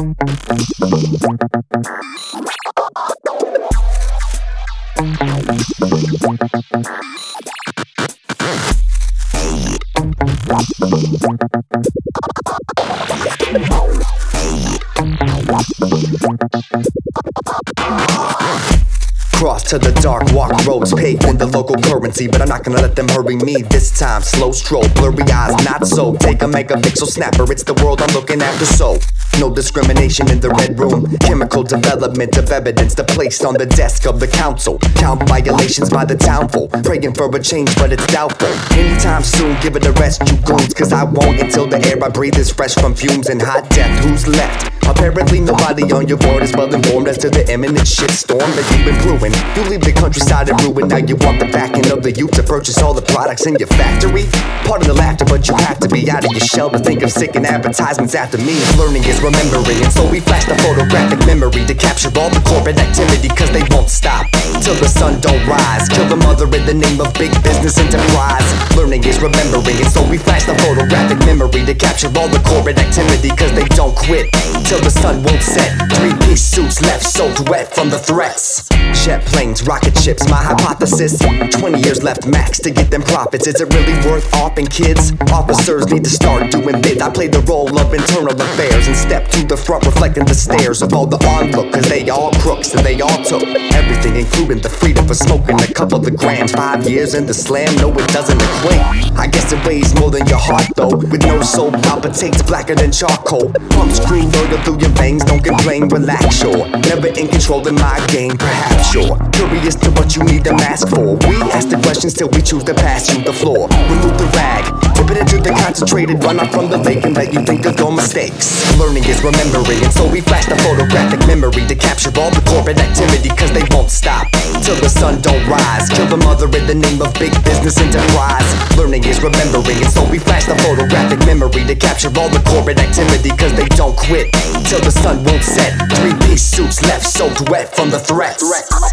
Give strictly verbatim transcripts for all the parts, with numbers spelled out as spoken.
Cross to the dark, walk roads paved in the local currency, but I'm not gonna let them hurry me this time. Slow stroll, blurry eyes, not so. Take a megapixel snapper, it's the world I'm looking after, so no discrimination in the red room. Chemical development of evidence to placed on the desk of the council. Count violations by the townful, praying for a change but it's doubtful. Anytime soon, give it a rest, you goons, cause I won't until the air I breathe is fresh from fumes and hot death. Who's left? Apparently nobody on your board is well informed as to the imminent shitstorm that you've been brewing. You leave the countryside in ruin, now you want the backing of the youth to purchase all the products in your factory. Part of the laughter, but you have to be out of your shell to think of sickening advertisements after me. Learning is remembering, and so we flash the photographic memory to capture all the corporate activity, cause they won't stop till the sun don't rise. Kill the mother in the name of big business enterprise. Learning is remembering, and so we flash the photographic memory to capture all the corporate activity, cause they don't quit till the sun won't set. Three-piece suits left soaked wet from the threats. Jet planes, rocket ships, my hypothesis. Twenty years left max to get them profits. Is it really worth offing kids? Officers need to start doing bids. I play the role of internal affairs and step to the front, reflecting the stares of all the onlookers. They all crooks and they all took everything, including the freedom for smoking a couple of grams. Five years in the slam, no it doesn't equate. I guess it weighs more than your heart though. With no soul, palpitates blacker than charcoal. Pump scream murder through your veins, don't complain, relax, sure. Never in control in my game, perhaps, sure. Curious to what you need a mask for. We ask the questions till we choose to pass you the floor. Remove the rag, dip it into the concentrated run up from the lake and let you think of your mistakes. Learning is remembering, and so we flash the photographic memory to capture all the corporate activity, cause they won't stop till the sun don't rise. Kill the mother in the name of big business enterprise. Learning is remembering, and so we flash the photographic memory to capture all the corporate activity, cause they don't quit till the sun won't set. Three-piece suits left soaked wet from the threats.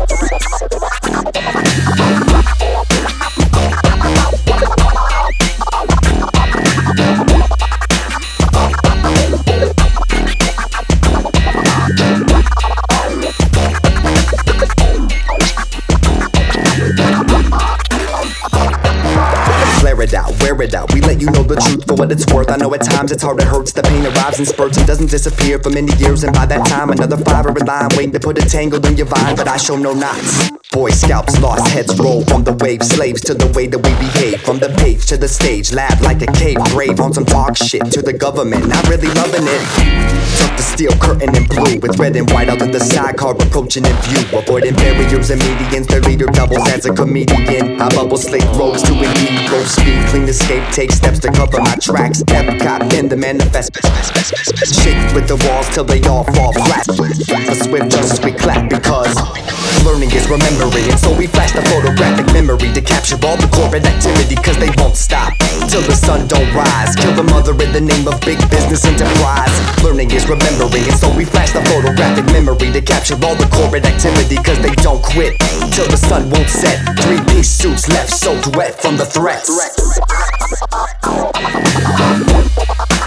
Flare it out, wear it out, we let you know the truth for what it's worth. I know at times it's hard, it hurts, the pain arrives in spurts and doesn't disappear for many years. And by that time another fiver in line waiting to put a tangle in your vine, but I show no knots. Boy scalps, lost heads roll from the wave, slaves to the way that we behave. From the page to the stage, lab like a cave, brave on some talk shit to the government, not really loving it. Tuck the steel curtain in blue with red and white out of the sidecar approaching in view. Avoiding barriers and medians, the leader doubles as a comedian. I bubble slate roads to indeed roll speed, clean escape, take steps to cover my tracks. Epcot in the manifest, shake with the walls till they all fall flat. For swift justice we clap because learning is remembering, and so we flash the photographic memory to capture all the corporate activity, cause they won't stop till the sun don't rise. Kill the mother in the name of big business enterprise. Learning is remembering, and so we flash the photographic memory to capture all the corporate activity, cause they don't quit till the sun won't set. Three-piece suits left soaked wet from the threats.